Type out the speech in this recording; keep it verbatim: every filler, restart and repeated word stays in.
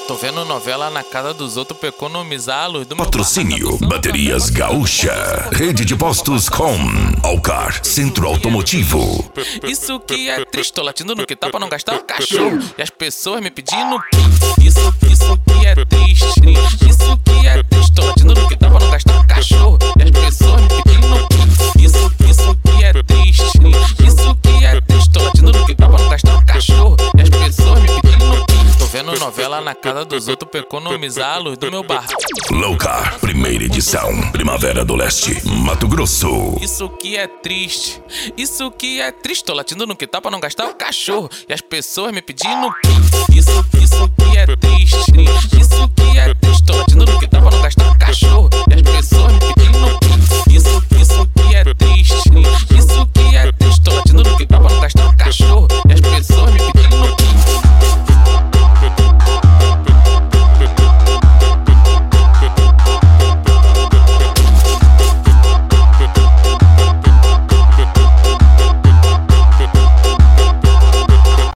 Tô vendo novela na casa dos outros pra economizar a luz do meu Patrocínio Baterias Gaúcha, Rede de Postos com Alcar, Centro Automotivo. Isso que é triste, tô latindo no que tá pra não gastar o cachorro. E as pessoas me pedindo Isso, isso que é triste. Isso que é triste, tô latindo no que tá pra não gastar o cachorro. E as pessoas me pedindo Isso, isso que é triste. Isso que é triste, tô latindo no que tá pra não gastar o cachorro. E as pessoas me pedindo Tô vendo novela na casa dos outros pra economizar a luz do meu bar. Loucar, primeira edição, Primavera do Leste, Mato Grosso. Isso que é triste, isso que é triste. Tô latindo no que tá pra não gastar o cachorro. E as pessoas me pedindo Isso, isso que é triste.